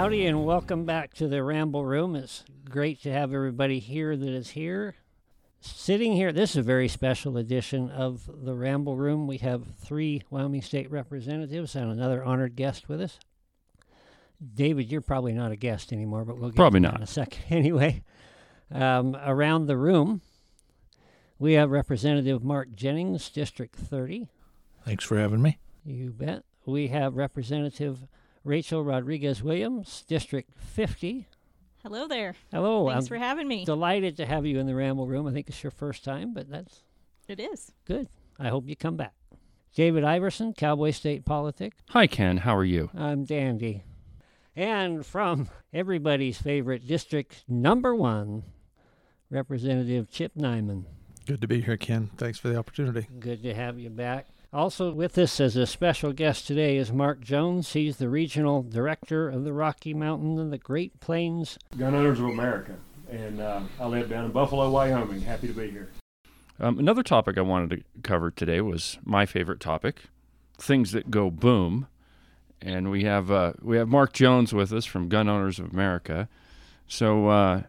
Howdy and welcome back to the Ramble Room. It's great to have everybody here that is here. Sitting here, this is a very special edition of the Ramble Room. We have 3 Wyoming State representatives and another honored guest with us. David, you're probably not a guest anymore, but we'll get Probably to that not. in a second. Anyway, around the room, we have Representative Mark Jennings, District 30. Thanks for having me. You bet. We have Representative Rachel Rodriguez-Williams, District 50. Hello there. Hello. Thanks for having me. Delighted to have you in the Ramble Room. I think it's your first time, but that's It is. good. I hope you come back. David Iverson, Cowboy State Politics. Hi, Ken. How are you? I'm dandy. And from everybody's favorite District Number 1, Representative Chip Nyman. Good to be here, Ken. Thanks for the opportunity. Good to have you back. Also with us as a special guest today is Mark Jones. He's the Regional Director of the Rocky Mountain and the Great Plains Gun Owners of America, and I live down in Buffalo, Wyoming. Happy to be here. Another topic I wanted to cover today was my favorite topic, things that go boom. And we have Mark Jones with us from Gun Owners of America. So I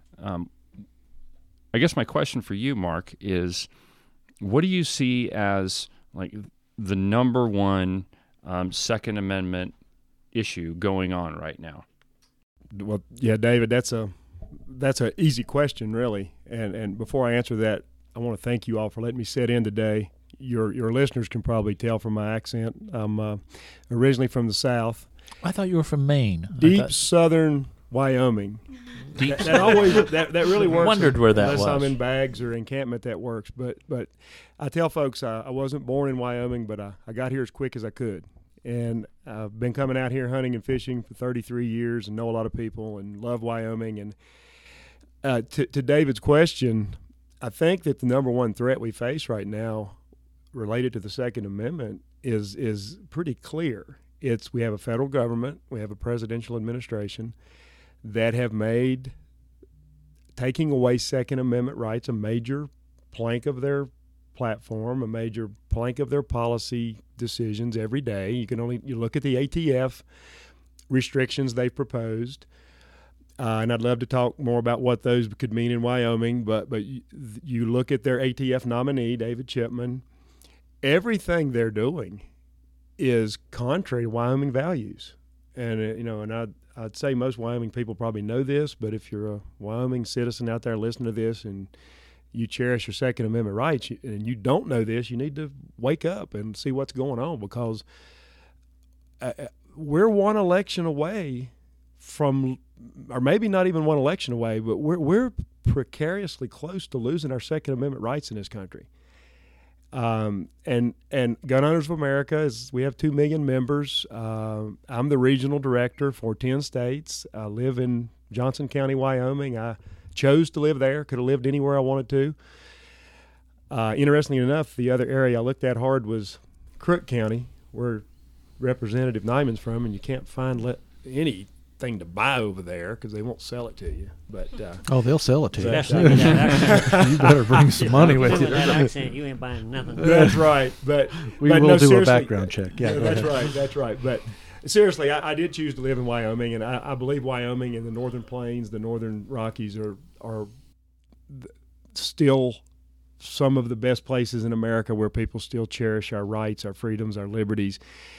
guess my question for you, Mark, is what do you see as like the number one Second Amendment issue going on right now? Well, yeah, David, that's a easy question, really. And before I answer that, I want to thank you all for letting me sit in today. Your listeners can probably tell from my accent. I'm originally from the South. I thought you were from Maine. Deep southern Wyoming. That really works. Wondered where that unless was. I'm in bags or encampment, that works. But I tell folks I wasn't born in Wyoming, but I got here as quick as I could. And I've been coming out here hunting and fishing for 33 years and know a lot of people and love Wyoming. And to David's question, I think that the number one threat we face right now related to the Second Amendment is pretty clear. We have a federal government, we have a presidential administration that have made taking away Second Amendment rights a major plank of their platform, a major plank of their policy decisions every day. You look at the ATF restrictions they've proposed, and I'd love to talk more about what those could mean in Wyoming, but you look at their ATF nominee, David Chipman. Everything they're doing is contrary to Wyoming values. And, I'd say most Wyoming people probably know this, but if you're a Wyoming citizen out there listening to this and you cherish your Second Amendment rights and you don't know this, you need to wake up and see what's going on, because we're one election away from, or maybe not even one election away, but we're precariously close to losing our Second Amendment rights in this country. And Gun Owners of America we have 2 million members. I'm the regional director for 10 states. I live in Johnson County, Wyoming. I chose to live there. Could have lived anywhere I wanted to. Interestingly enough, the other area I looked at hard was Crook County, where Representative Nyman's from, and you can't find anything to buy over there because they won't sell it to you. But They'll sell it to you. Especially with that accent. You better bring some money with With you. that accent, you ain't buying nothing. That's right. But We but will no, do a seriously, background check. Yeah, go that's ahead. right. That's right. But seriously, I did choose to live in Wyoming, and I believe Wyoming and the Northern Plains, the Northern Rockies are still some of the best places in America where people still cherish our rights, our freedoms, our liberties.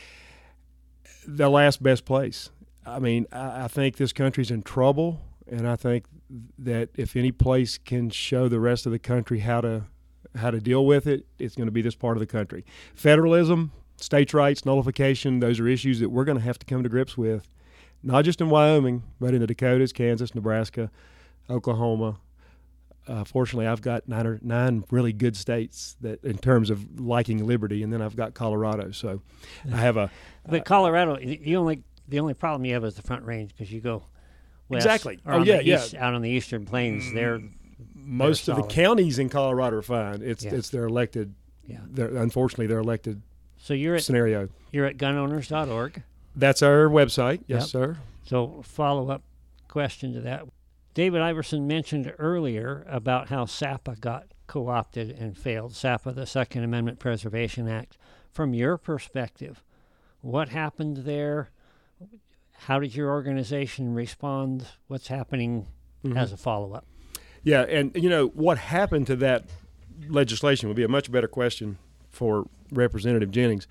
The last best place. I mean, I think this country's in trouble, and I think that if any place can show the rest of the country how to deal with it, it's going to be this part of the country. Federalism, states' rights, nullification, those are issues that we're going to have to come to grips with, not just in Wyoming, but in the Dakotas, Kansas, Nebraska, Oklahoma. Fortunately, I've got nine really good states that in terms of liking liberty, and then I've got Colorado. So I have a But Colorado, the only problem you have is the Front Range, because you go west. Exactly. Or Oh, on yeah, the east, out on the eastern plains. most of the solid. counties in Colorado are fine. It's their elected. Yeah. Unfortunately, their elected So you're at scenario. gunowners.org. That's our website. Yes, Yep. sir. So follow-up question to that. David Iverson mentioned earlier about how SAPA got co-opted and failed, SAPA, the Second Amendment Preservation Act. From your perspective, what happened there? How did your organization respond? What's happening as a follow-up? Yeah, and what happened to that legislation would be a much better question for Representative Jennings.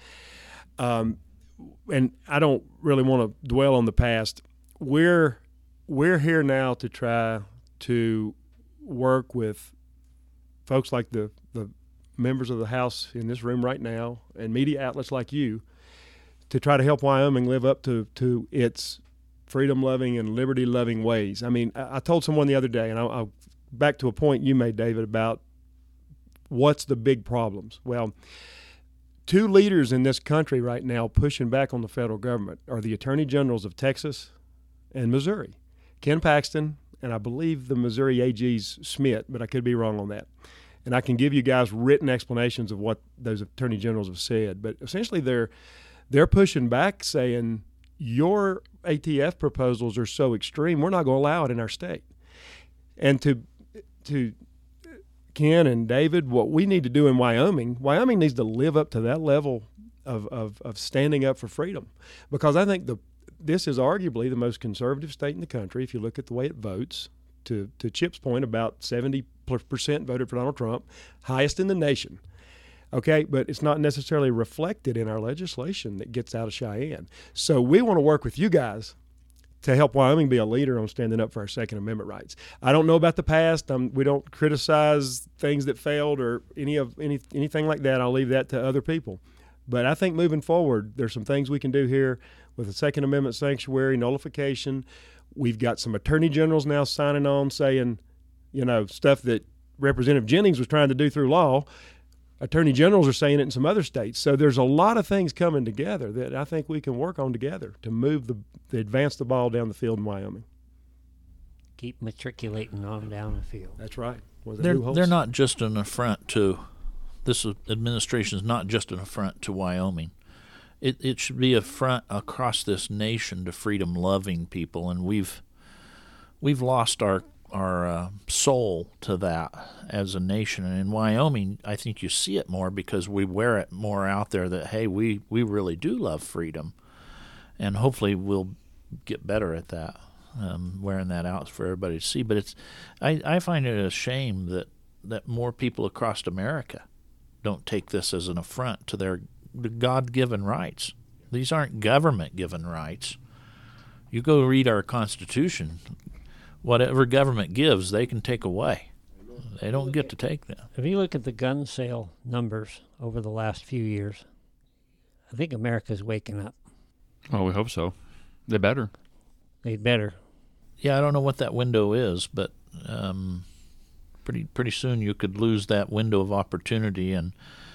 And I don't really want to dwell on the past. We're here now to try to work with folks like the members of the House in this room right now and media outlets like you to try to help Wyoming live up to its freedom-loving and liberty-loving ways. I mean, I told someone the other day, and I'll back to a point you made, David, about what's the big problems. Well, two leaders in this country right now pushing back on the federal government are the Attorney Generals of Texas and Missouri. Ken Paxton, and I believe the Missouri AG's Schmidt, but I could be wrong on that. And I can give you guys written explanations of what those Attorney Generals have said. But essentially they're pushing back saying, your ATF proposals are so extreme, we're not going to allow it in our state. And to Ken and David, what we need to do in Wyoming needs to live up to that level of standing up for freedom. Because I think this is arguably the most conservative state in the country if you look at the way it votes. To Chip's point, about 70% voted for Donald Trump, highest in the nation. Okay, but it's not necessarily reflected in our legislation that gets out of Cheyenne. So we want to work with you guys to help Wyoming be a leader on standing up for our Second Amendment rights. I don't know about the past. We don't criticize things that failed or anything like that. I'll leave that to other people. But I think moving forward, there's some things we can do here with the Second Amendment sanctuary, nullification. We've got some attorney generals now signing on saying, stuff that Representative Jennings was trying to do through law. Attorney generals are saying it in some other states. So there's a lot of things coming together that I think we can work on together to move to advance the ball down the field in Wyoming. Keep matriculating on down the field. That's right. They're not just an affront to this administration is not just an affront to Wyoming. It should be an affront across this nation to freedom-loving people, and we've lost our soul to that as a nation. And in Wyoming, I think you see it more because we wear it more out there that, hey, we really do love freedom. And hopefully we'll get better at that, wearing that out for everybody to see. But I find it a shame that more people across America don't take this as an affront to their God-given rights. These aren't government-given rights. You go read our Constitution. Whatever government gives, they can take away. They don't get to take them. If you look at the gun sale numbers over the last few years, I think America's waking up. Oh, we hope so. They better. They'd better. Yeah, I don't know what that window is, but pretty soon you could lose that window of opportunity. And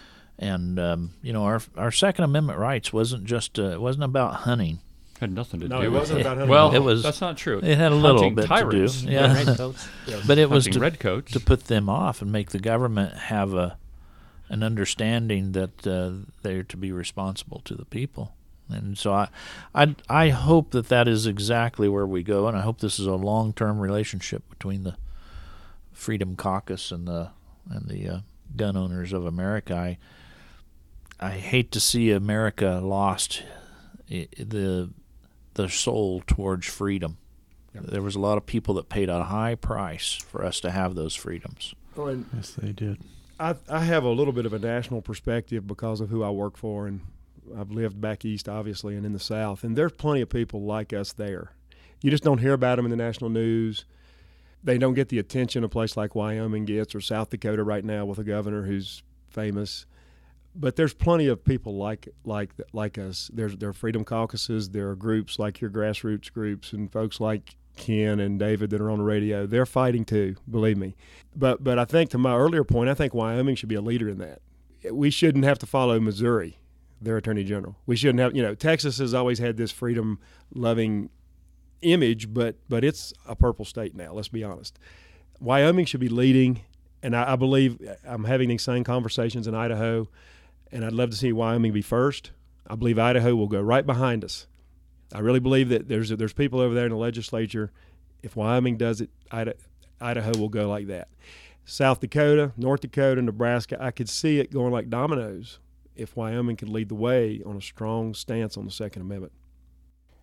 our Second Amendment rights wasn't about hunting. Had nothing to No, do it with wasn't about hunting. Well, that's not true. It had a little Hunting bit tyrants. to do. Yeah. Redcoats. But it was Hunting redcoats. to put them off and make the government have an understanding that they're to be responsible to the people. And so I hope that is exactly where we go, and I hope this is a long-term relationship between the Freedom Caucus and the gun owners of America. I hate to see America lost the soul towards freedom. Yep. There was a lot of people that paid a high price for us to have those freedoms. Oh, and yes, they did. I have a little bit of a national perspective because of who I work for, and I've lived back east, obviously, and in the South, and there's plenty of people like us there. You just don't hear about them in the national news. They don't get the attention a place like Wyoming gets, or South Dakota right now with a governor who's famous. But there's plenty of people like us. There are freedom caucuses. There are groups like your grassroots groups and folks like Ken and David that are on the radio. They're fighting too, believe me. But I think, to my earlier point, I think Wyoming should be a leader in that. We shouldn't have to follow Missouri, their attorney general. We shouldn't have. Texas has always had this freedom-loving image, but it's a purple state now. Let's be honest. Wyoming should be leading, and I believe I'm having these same conversations in Idaho. And I'd love to see Wyoming be first. I believe Idaho will go right behind us. I really believe that there's people over there in the legislature. If Wyoming does it, Idaho will go like that. South Dakota, North Dakota, Nebraska, I could see it going like dominoes if Wyoming could lead the way on a strong stance on the Second Amendment.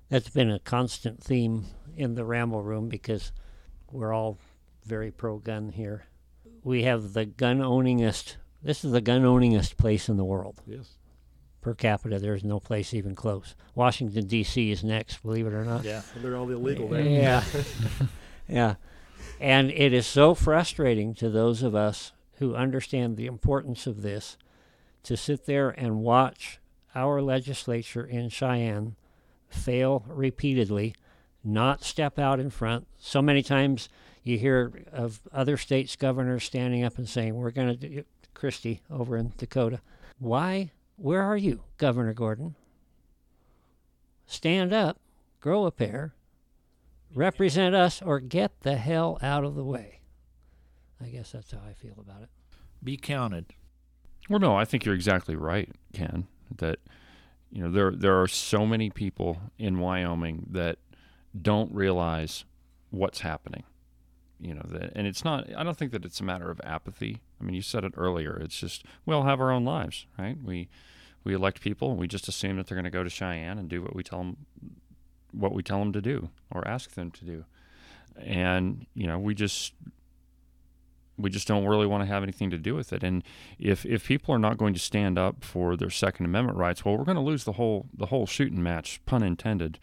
That's been a constant theme in the Ramble Room because we're all very pro-gun here. We have the gun-owningest. This is the gun-owningest place in the world. Yes. Per capita, there's no place even close. Washington, D.C. is next, believe it or not. Yeah. They're all illegal there. Yeah. Yeah. And it is so frustrating to those of us who understand the importance of this to sit there and watch our legislature in Cheyenne fail repeatedly, not step out in front. So many times you hear of other states' governors standing up and saying, we're going to do, Christie over in Dakota. Why? Where are you, Governor Gordon? Stand up, grow a pair, represent us, or get the hell out of the way. I guess that's how I feel about it. Be counted. Well, no, I think you're exactly right, Ken, that there are so many people in Wyoming that don't realize what's happening. And it's not, I don't think that it's a matter of apathy. I mean, you said it earlier. It's just, we all have our own lives, right? We elect people, and we just assume that they're going to go to Cheyenne and do what we tell them to do or ask them to do. And, we just don't really want to have anything to do with it. And if people are not going to stand up for their Second Amendment rights, well, we're going to lose the whole shooting match, pun intended.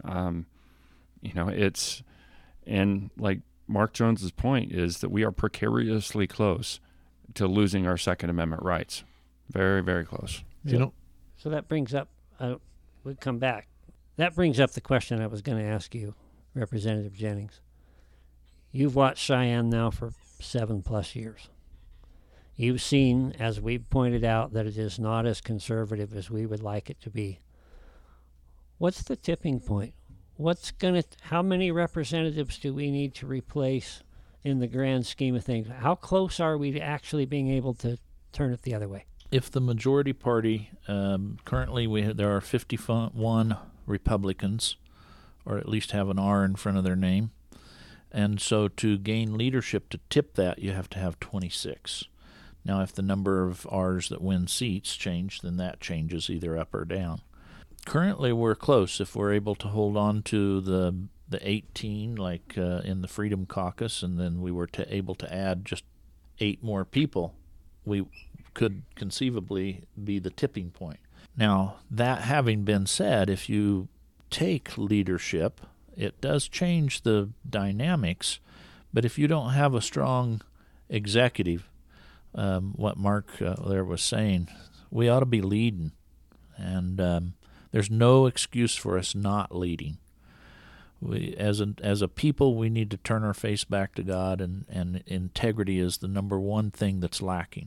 It's, and like Mark Jones's point is that we are precariously close to losing our Second Amendment rights. Very, very close. So that brings up, we'll come back. That brings up the question I was going to ask you, Representative Jennings. You've watched Cheyenne now for 7+ years. You've seen, as we pointed out, that it is not as conservative as we would like it to be. What's the tipping point? How many representatives do we need to replace in the grand scheme of things? How close are we to actually being able to turn it the other way? If the majority party, currently there are 51 Republicans, or at least have an R in front of their name. And so to gain leadership to tip that, you have to have 26. Now, if the number of R's that win seats change, then that changes either up or down. Currently, we're close. If we're able to hold on to the 18, like in the Freedom Caucus, and then we were able to add just 8 more people, we could conceivably be the tipping point. Now, that having been said, if you take leadership, it does change the dynamics, but if you don't have a strong executive, what Mark there was saying, we ought to be leading, and there's no excuse for us not leading. We, as a people, we need to turn our face back to God, and integrity is the number one thing that's lacking.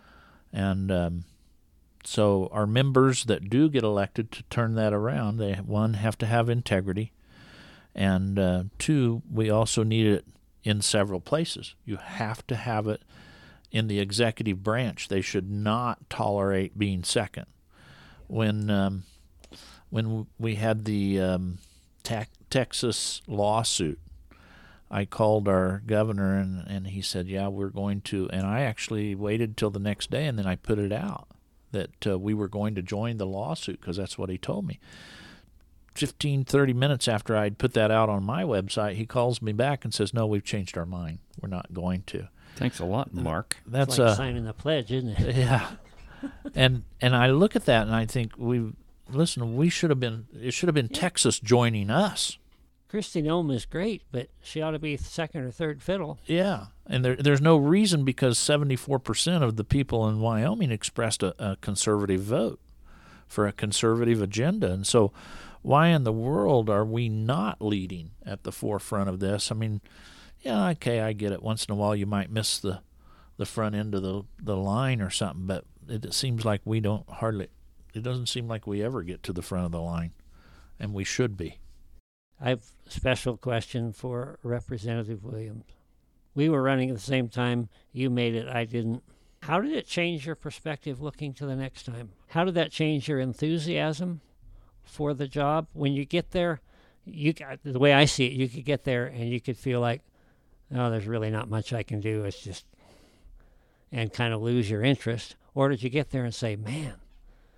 And so our members that do get elected to turn that around, they, one, have to have integrity, and 2, we also need it in several places. You have to have it in the executive branch. They should not tolerate being second. When we had the Texas lawsuit, I called our governor, and he said, yeah, we're going to, and I actually waited till the next day, and then I put it out that we were going to join the lawsuit, because that's what he told me. 30 minutes after I'd put that out on my website, he calls me back and says, no, we've changed our mind. We're not going to. Thanks a lot, Mark. That's like signing the pledge, isn't it? Yeah. And I look at that and I think it should have been Texas joining us. Kristi Noem is great, but she ought to be second or third fiddle. Yeah, and there's no reason, because 74% of the people in Wyoming expressed a conservative vote for a conservative agenda. And so why in the world are we not leading at the forefront of this? I mean, yeah, okay, I get it. Once in a while you might miss the front end of the line or something, but it seems like we don't it doesn't seem like we ever get to the front of the line, and we should be. I have a special question for Representative Williams. We were running at the same time. You made it. I didn't. How did it change your perspective looking to the next time? How did that change your enthusiasm for the job? When you get there, the way I see it, you could get there and you could feel like, oh, there's really not much I can do. It's just, and kind of lose your interest. Or did you get there and say, man,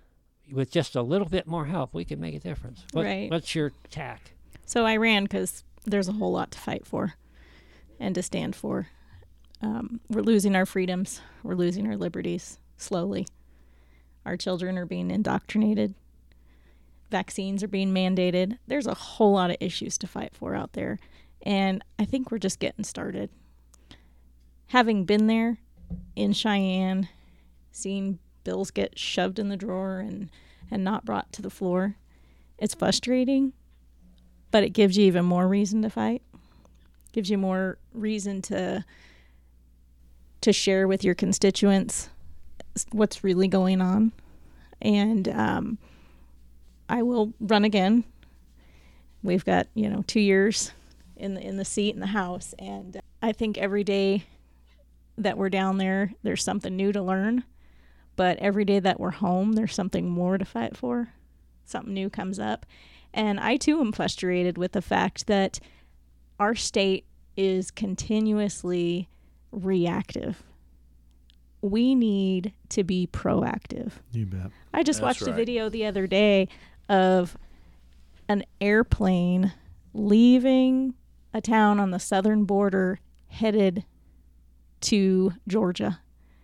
with just a little bit more help, we could make a difference. Right. What's your tack? So I ran because there's a whole lot to fight for and to stand for. We're losing our freedoms. We're losing our liberties slowly. Our children are being indoctrinated. Vaccines are being mandated. There's a whole lot of issues to fight for out there. And I think we're just getting started. Having been there in Cheyenne, seeing bills get shoved in the drawer and not brought to the floor, it's frustrating, but it gives you even more reason to fight. Gives you more reason to share with your constituents what's really going on. And I will run again. We've got 2 years in the seat in the House, and I think every day that we're down there, there's something new to learn. But every day that we're home, there's something more to fight for. Something new comes up. And I, too, am frustrated with the fact that our state is continuously reactive. We need to be proactive. You bet. I just That's watched a right. video the other day of an airplane leaving a town on the southern border headed to Georgia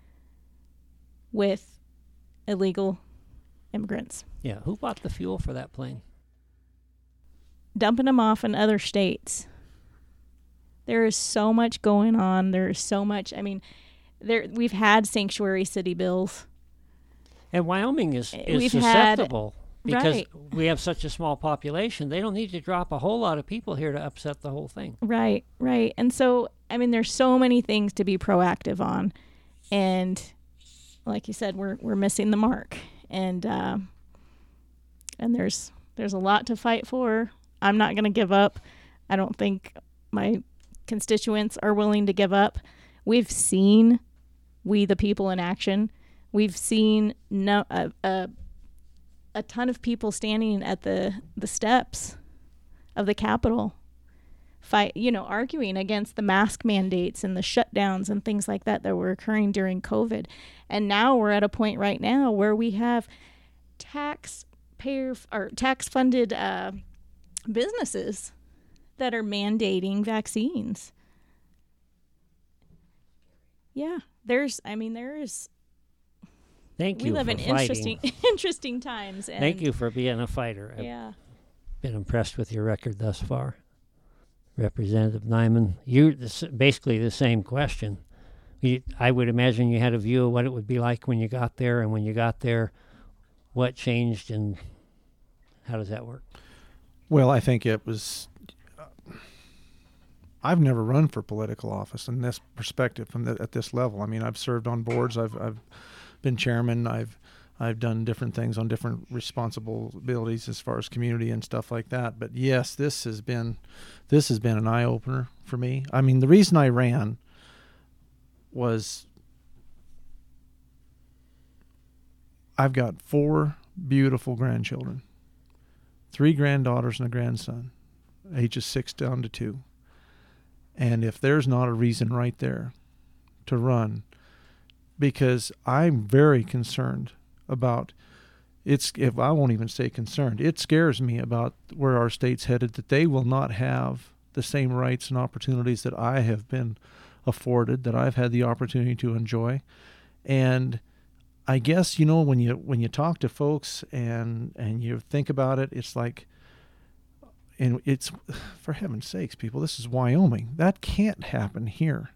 with illegal immigrants, Yeah, who bought the fuel for that plane? dumping them off in other states. There is so much going on. There is so much. I mean, we've had sanctuary city bills. And Wyoming is We've had- susceptible because right. we have such a small population. They don't need to drop a whole lot of people here to upset the whole thing. Right, right. And so, I mean, there's so many things to be proactive on. And like you said, we're missing the mark. And there's a lot to fight for. I'm not going to give up. I don't think my constituents are willing to give up. We've seen We the People in action. We've seen a ton of people standing at the steps of the Capitol, arguing against the mask mandates and the shutdowns and things like that were occurring during COVID. And now we're at a point right now where we have tax-funded businesses that are mandating vaccines. Yeah, there is. Thank We you live for in fighting. interesting times. And Thank you for being a fighter. I've Yeah. been impressed with your record thus far. Representative Nyman, basically the same question. I would imagine you had a view of what it would be like when you got there, and when you got there, what changed and how does that work? Well, I think it was. I've never run for political office in this perspective at this level. I mean, I've served on boards. I've been chairman. I've done different things on different responsibilities as far as community and stuff like that. But yes, this has been an eye opener for me. I mean, the reason I ran was I've got 4 beautiful grandchildren, 3 granddaughters and a grandson, ages 6 down to 2. And if there's not a reason right there to run, because I'm very concerned about if I won't even say concerned, it scares me about where our state's headed, that they will not have the same rights and opportunities that I have been afforded, that I've had the opportunity to enjoy. And I guess, when you talk to folks and you think about it, it's like, and it's, for heaven's sakes, people, this is Wyoming. That can't happen here.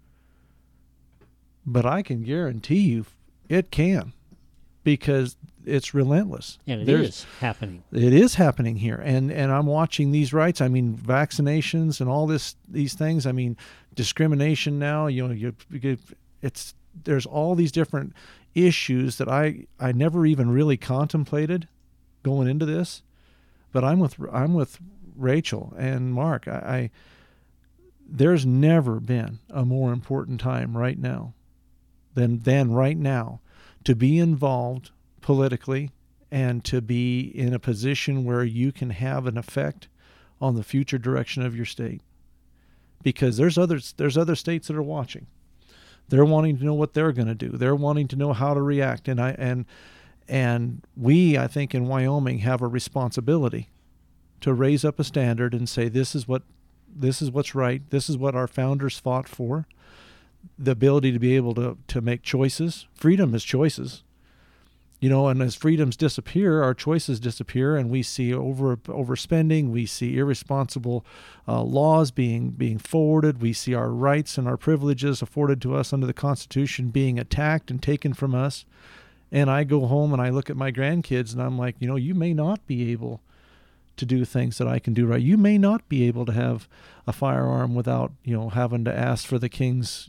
But I can guarantee you it can, because it's relentless. And it is happening. It is happening here. And I'm watching these rights. I mean, vaccinations and all these things. I mean, discrimination now, there's all these different issues that I never even really contemplated going into this. But I'm with Rachel and Mark. There's never been a more important time right now than right now to be involved politically and to be in a position where you can have an effect on the future direction of your state. Because there's other states that are watching. They're wanting to know what they're going to do. They're wanting to know how to react. And And we, I think, in Wyoming have a responsibility to raise up a standard and say, this is what's right. This is what our founders fought for. The ability to be able to make choices. Freedom is choices. And as freedoms disappear, our choices disappear, and we see overspending. We see irresponsible laws being forwarded. We see our rights and our privileges afforded to us under the Constitution being attacked and taken from us. And I go home and I look at my grandkids and I'm like, you may not be able to do things that I can do right. You may not be able to have a firearm without, having to ask for the king's,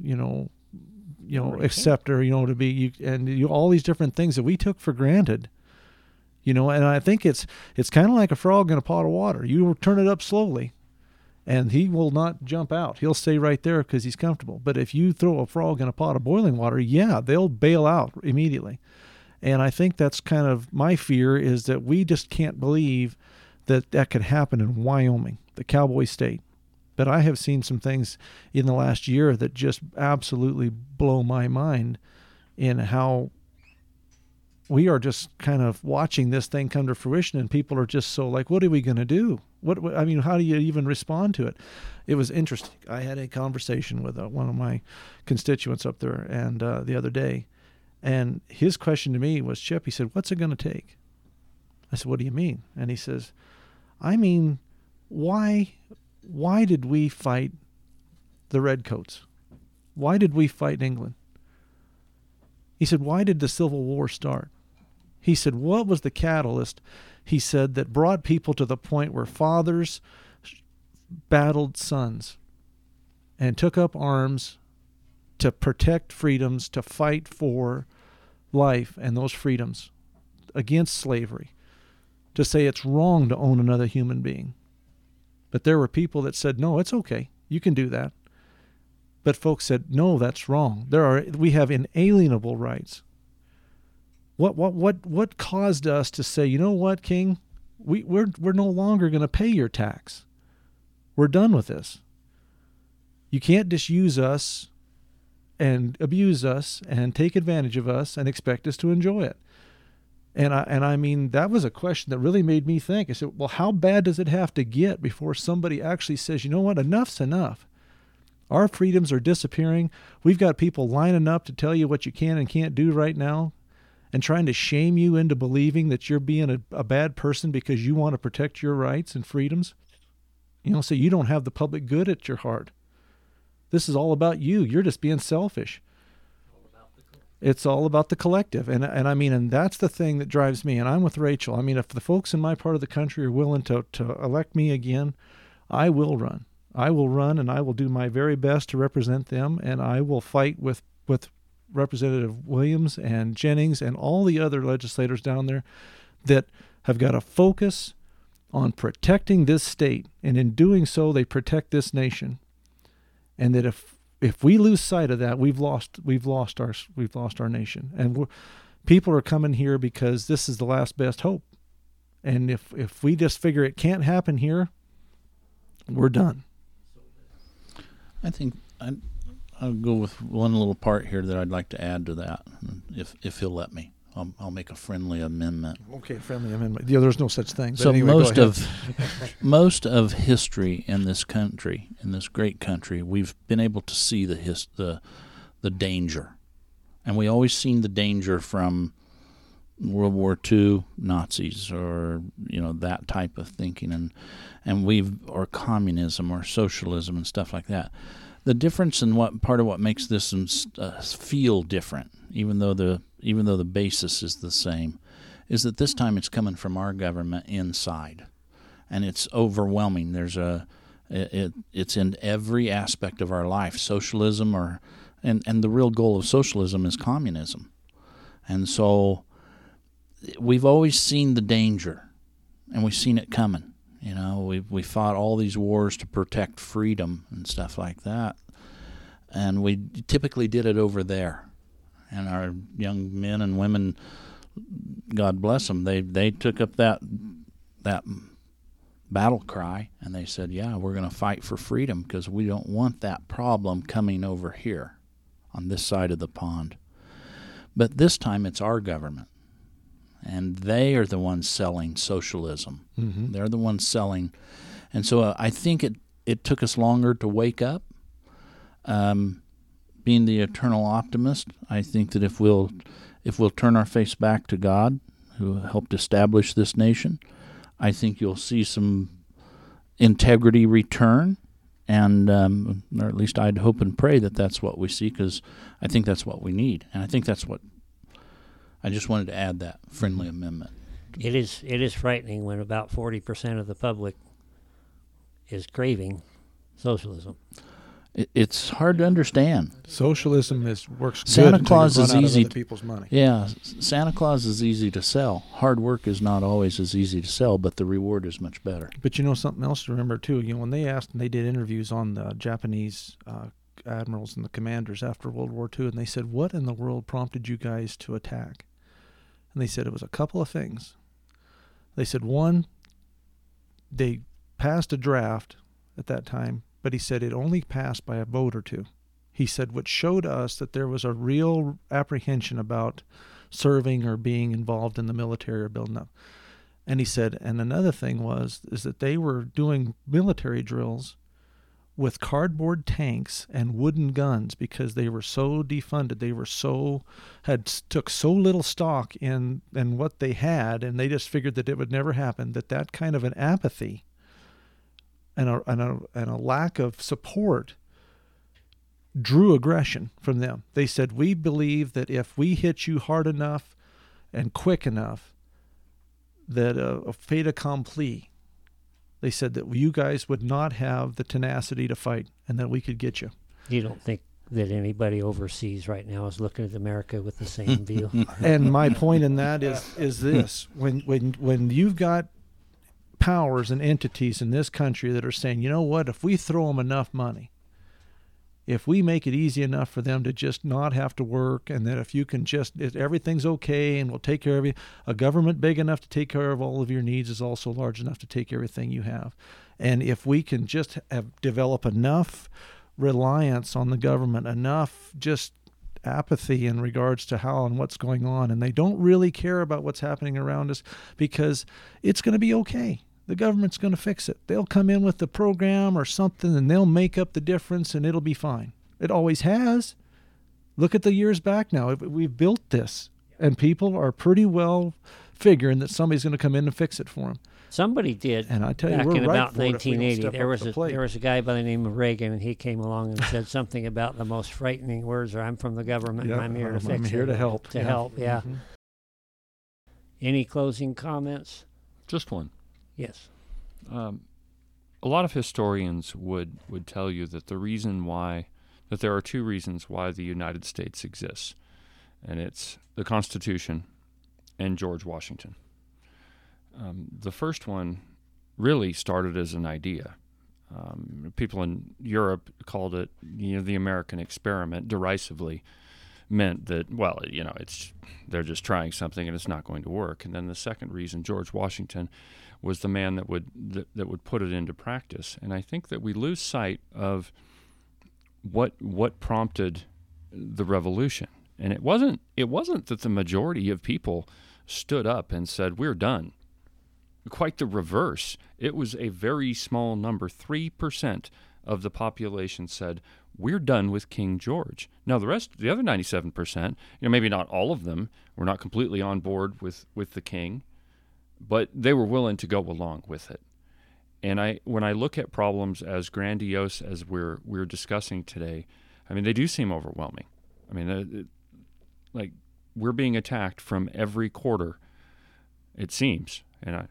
acceptor, to be, all these different things that we took for granted, and I think it's kind of like a frog in a pot of water. You turn it up slowly and he will not jump out. He'll stay right there because he's comfortable. But if you throw a frog in a pot of boiling water, they'll bail out immediately. And I think that's kind of my fear, is that we just can't believe that could happen in Wyoming, the cowboy state. But I have seen some things in the last year that just absolutely blow my mind in how we are just kind of watching this thing come to fruition, and people are just so like, what are we going to do? How do you even respond to it? It was interesting. I had a conversation with one of my constituents up there and the other day, and his question to me was, Chip, he said, what's it going to take? I said, what do you mean? And he says, I mean, why did we fight the Redcoats? Why did we fight England? He said, why did the Civil War start? He said, what was the catalyst, he said, that brought people to the point where fathers battled sons and took up arms to protect freedoms, to fight for life and those freedoms against slavery, to say it's wrong to own another human being. But there were people that said, no, it's okay. You can do that. But folks said, no, that's wrong. We have inalienable rights. What caused us to say, you know what, King? We're no longer going to pay your tax. We're done with this. You can't just use us and abuse us and take advantage of us and expect us to enjoy it. And I mean, that was a question that really made me think. I said, well, how bad does it have to get before somebody actually says, you know what, enough's enough. Our freedoms are disappearing. We've got people lining up to tell you what you can and can't do right now and trying to shame you into believing that you're being a bad person because you want to protect your rights and freedoms. So you don't have the public good at your heart. This is all about you. You're just being selfish. It's all about the collective. And that's the thing that drives me. And I'm with Rachel. I mean, if the folks in my part of the country are willing to elect me again, I will run. I will run, and I will do my very best to represent them, and I will fight with Representative Williams and Jennings and all the other legislators down there that have got to focus on protecting this state, and in doing so, they protect this nation. And that if we lose sight of that, we've lost our nation. And people are coming here because this is the last best hope. And if we just figure it can't happen here, we're done. I think I'll go with one little part here that I'd like to add to that, if he'll let me. I'll make a friendly amendment. Okay, friendly amendment. Yeah, there's no such thing. So anyway, most of history in this country, in this great country, we've been able to see the danger, and we always seen the danger from World War II, Nazis, or that type of thinking, or communism or socialism and stuff like that. The difference in part of what makes this feel different, even though the basis is the same, is that this time it's coming from our government inside, and it's overwhelming. It's in every aspect of our life. Socialism, and the real goal of socialism is communism, and so we've always seen the danger, and we've seen it coming. We fought all these wars to protect freedom and stuff like that, and we typically did it over there. And our young men and women, God bless them, they took up that battle cry, and they said, yeah, we're going to fight for freedom because we don't want that problem coming over here on this side of the pond. But this time it's our government. and they are the ones selling socialism. Mm-hmm. They're the ones selling. And so I think it took us longer to wake up. Being the eternal optimist, I think that if we'll turn our face back to God, who helped establish this nation, I think you'll see some integrity return, and or at least I'd hope and pray that that's what we see, because I think that's what we need, and I think that's what I just wanted to add that friendly amendment. It is frightening when about 40% of the public is craving socialism. It's hard to understand. Socialism works good Santa until Claus you run is out of easy other people's money. Yeah, Santa Claus is easy to sell. Hard work is not always as easy to sell, but the reward is much better. But something else to remember too. When they did interviews on the Japanese admirals and the commanders after World War II, and they said, "What in the world prompted you guys to attack?" And they said it was a couple of things. They said, one, they passed a draft at that time, but he said it only passed by a vote or two. He said what showed us that there was a real apprehension about serving or being involved in the military or building up. And he said, and another thing is that they were doing military drills with cardboard tanks and wooden guns because they were so defunded. They were took so little stock in what they had, and they just figured that it would never happen. That kind of an apathy and a lack of support drew aggression from them. They said, we believe that if we hit you hard enough and quick enough, that a fait accompli, they said that you guys would not have the tenacity to fight, and that we could get you. You don't think that anybody overseas right now is looking at America with the same view? And my point in that is this: when you've got powers and entities in this country that are saying, you know what, if we throw them enough money, if we make it easy enough for them to just not have to work, and that if everything's okay and we'll take care of you, a government big enough to take care of all of your needs is also large enough to take everything you have. And if we can just develop enough reliance on the government, enough just apathy in regards to how and what's going on, and they don't really care about what's happening around us because it's going to be okay. The government's going to fix it. They'll come in with the program or something, and they'll make up the difference, and it'll be fine. It always has. Look at the years back now. We've built this, and people are pretty well figuring that somebody's going to come in and fix it for them. Somebody did. And I tell you, back we're in right about for it if we don't 1980. step There up to the plate. there was a guy by the name of Reagan, and he came along and said something about the most frightening words are, "I'm from the government, Yeah, and I'm here to fix I'm it." here to help. To help, yeah. Mhm. Any closing comments? Just one. Yes. A lot of historians would tell you that that there are two reasons why the United States exists, and it's the Constitution and George Washington. The first one really started as an idea. People in Europe called it, the American experiment, derisively. Meant that, they're just trying something and it's not going to work. And then the second reason, George Washington was the man that would put it into practice. And I think that we lose sight of what prompted the revolution. And it wasn't that the majority of people stood up and said, we're done. Quite the reverse. It was a very small number, 3% of the population said, we're done with King George. Now, the other 97%, maybe not all of them were not completely on board with the king, but they were willing to go along with it. And when I look at problems as grandiose as we're discussing today, they do seem overwhelming. Like we're being attacked from every quarter, it seems. And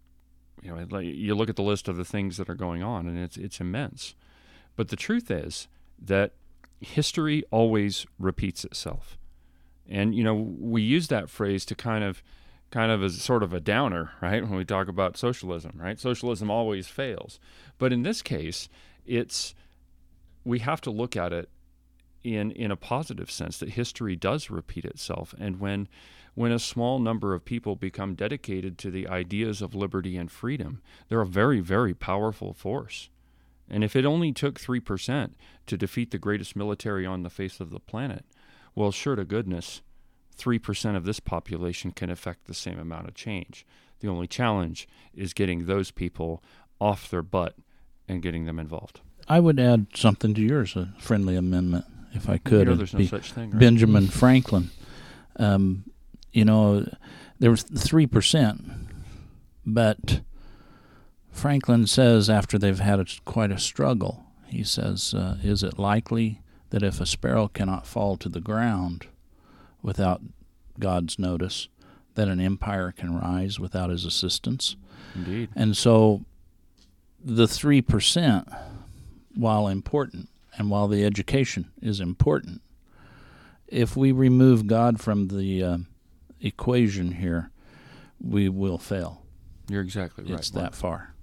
you look at the list of the things that are going on, and it's immense. But the truth is that history always repeats itself. And, we use that phrase to kind of as sort of a downer, right? When we talk about socialism, right? Socialism always fails. But in this case, we have to look at it in a positive sense, that history does repeat itself. And when a small number of people become dedicated to the ideas of liberty and freedom, they're a very, very powerful force. And if it only took 3% to defeat the greatest military on the face of the planet, well, sure to goodness, 3% of this population can affect the same amount of change. The only challenge is getting those people off their butt and getting them involved. I would add something to yours, a friendly amendment, if I could. There's no such thing, right? Benjamin Franklin. There was 3%, but Franklin says after they've had quite a struggle, he says, is it likely that if a sparrow cannot fall to the ground without God's notice, that an empire can rise without his assistance? Indeed. And so the 3%, while important, and while the education is important, if we remove God from the equation here, we will fail. You're exactly right. It's that far.